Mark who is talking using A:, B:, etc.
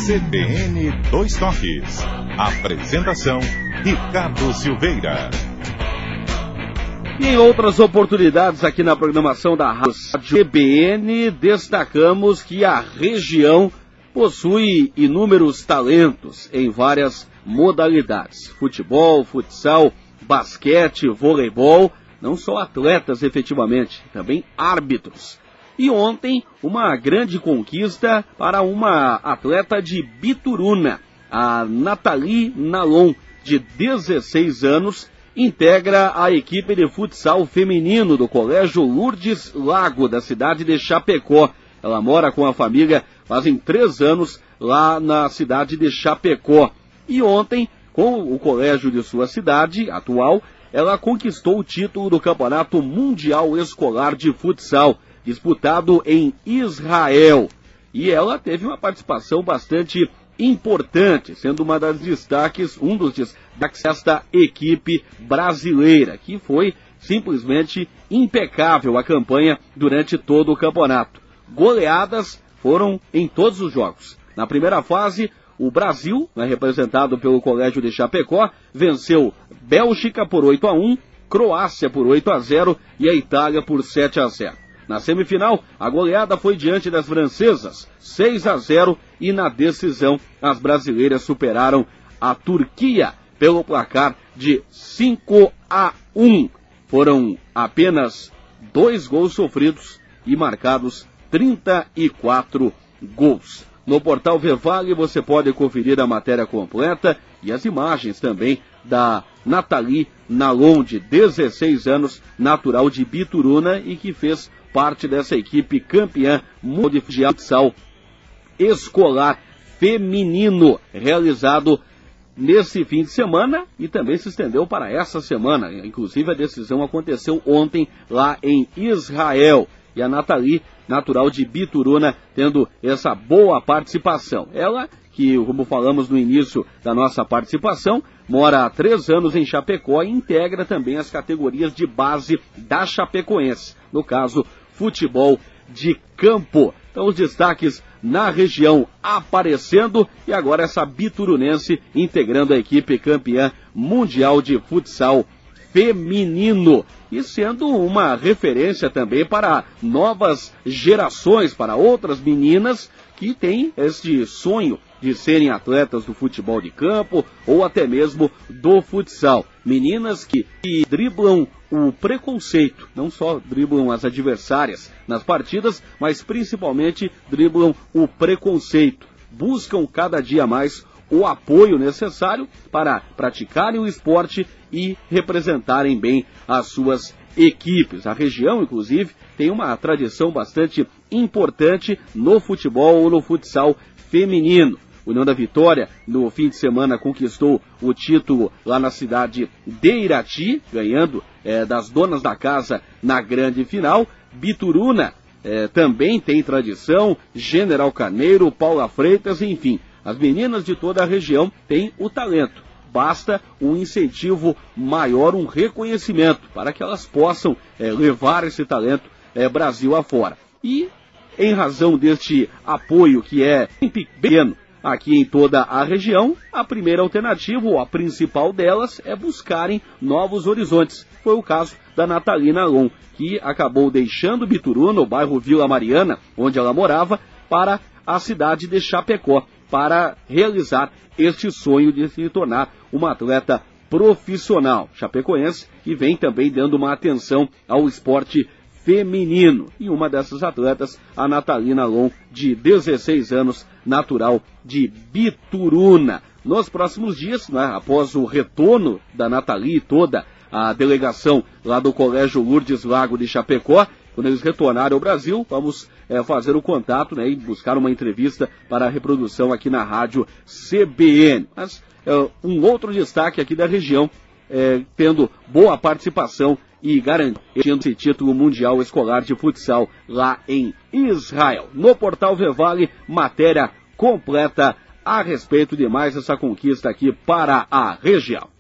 A: CBN Dois Toques. Apresentação, Ricardo Silveira.
B: E em outras oportunidades aqui na programação da Rádio CBN, destacamos que a região possui inúmeros talentos em várias modalidades. Futebol, futsal, basquete, voleibol, não só atletas efetivamente, também árbitros. E ontem, uma grande conquista para uma atleta de Bituruna, a Nathalie Nalon, de 16 anos, integra a equipe de futsal feminino do Colégio Lourdes Lago, da cidade de Chapecó. Ela mora com a família fazem 3 anos lá na cidade de Chapecó. E ontem, com o colégio de sua cidade atual, ela conquistou o título do Campeonato Mundial Escolar de Futsal, disputado em Israel. E ela teve uma participação bastante importante, sendo um dos destaques desta equipe brasileira, que foi simplesmente impecável a campanha durante todo o campeonato. Goleadas foram em todos os jogos. Na primeira fase, o Brasil, representado pelo Colégio de Chapecó, venceu Bélgica por 8-1, Croácia por 8-0 e a Itália por 7-0. Na semifinal, a goleada foi diante das francesas, 6-0, e na decisão, as brasileiras superaram a Turquia pelo placar de 5-1. Foram apenas 2 gols sofridos e marcados 34 gols. No portal Vevale você pode conferir a matéria completa e as imagens também da Nathalie Nalon, de 16 anos, natural de Bituruna e que fez parte dessa equipe campeã mundial de futsal escolar feminino, realizado nesse fim de semana e também se estendeu para essa semana. Inclusive a decisão aconteceu ontem lá em Israel. E a Nathalie, natural de Bituruna, tendo essa boa participação. Ela, que, como falamos no início da nossa participação, mora há 3 anos em Chapecó e integra também as categorias de base da Chapecoense. No caso, futebol de campo. Então os destaques na região aparecendo e agora essa biturunense integrando a equipe campeã mundial de futsal feminino e sendo uma referência também para novas gerações, para outras meninas que têm este sonho de serem atletas do futebol de campo ou até mesmo do futsal. Meninas que driblam o preconceito, não só driblam as adversárias nas partidas, mas principalmente driblam o preconceito. Buscam cada dia mais o apoio necessário para praticarem o esporte e representarem bem as suas equipes. A região, inclusive, tem uma tradição bastante importante no futebol ou no futsal feminino. O União da Vitória, no fim de semana, conquistou o título lá na cidade de Irati, ganhando das donas da casa na grande final. Bituruna também tem tradição, General Carneiro, Paula Freitas, enfim. As meninas de toda a região têm o talento. Basta um incentivo maior, um reconhecimento, para que elas possam levar esse talento Brasil afora. E, em razão deste apoio que é pequeno aqui em toda a região, a primeira alternativa, ou a principal delas, é buscarem novos horizontes. Foi o caso da Nathalie Nalon, que acabou deixando Bituruna, o bairro Vila Mariana, onde ela morava, para a cidade de Chapecó, para realizar este sonho de se tornar uma atleta profissional chapecoense, que vem também dando uma atenção ao esporte feminino. E uma dessas atletas, a Nathalie Nalon, de 16 anos, natural de Bituruna. Nos próximos dias, após o retorno da Nathalie e toda a delegação lá do Colégio Lourdes Lago de Chapecó, quando eles retornarem ao Brasil, vamos fazer o contato e buscar uma entrevista para a reprodução aqui na rádio CBN. Mas um outro destaque aqui da região, tendo boa participação e garantindo esse título mundial escolar de futsal lá em Israel. No portal Vevale, matéria completa a respeito de mais essa conquista aqui para a região.